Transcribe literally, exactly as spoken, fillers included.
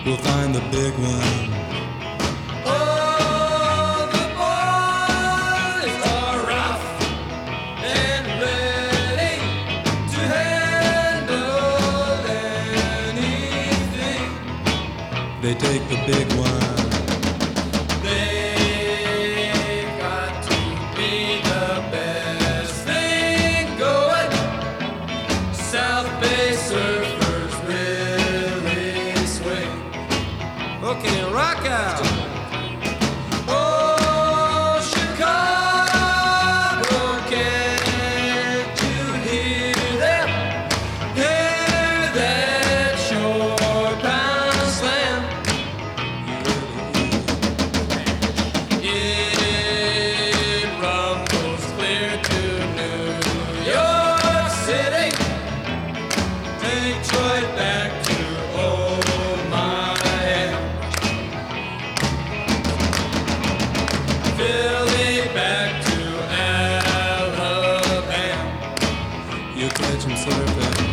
we'll find the big one. Oh, the boys are rough and ready to handle anything. They take the big one. They've got to be the best thing going. South Bay surfers really swing. Okay, rock out. Oh, Chicago, can't you hear them? Hear that shore pound slam. It rumbles clear to New York City. Detroit back to old Miami. Philly back to Alabama. You catch 'em surfing.